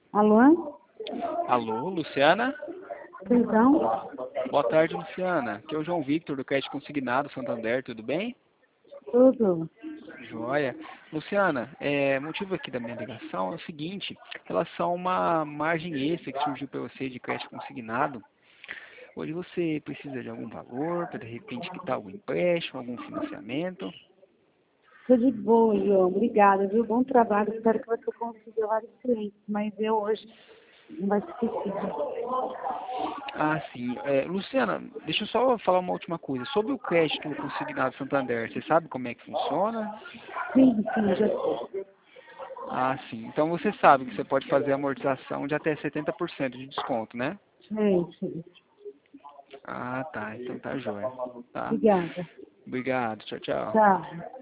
Alô? Alô, Luciana? Perdão? Boa tarde, Luciana. Aqui é o João Victor, do Crédito Consignado Santander, tudo bem? Tudo? Joia. Luciana, motivo aqui da minha ligação é o seguinte, em relação a uma margem extra que surgiu para você de crédito consignado, hoje você precisa de algum valor para de repente quitar algum empréstimo, algum financiamento? Tudo de boa, João. Obrigada, viu? Bom trabalho. Espero que você consiga vários clientes, mas eu hoje não vai ser possível. Ah, sim. Luciana, deixa eu só falar uma última coisa. Sobre o crédito consignado Santander, você sabe como é que funciona? Sim, já sei. Ah, sim. Então você sabe que você pode fazer amortização de até 70% de desconto, né? Sei. Ah, tá. Então tá jóia. Tá. Obrigada. Obrigado. Tchau, tchau. Tchau.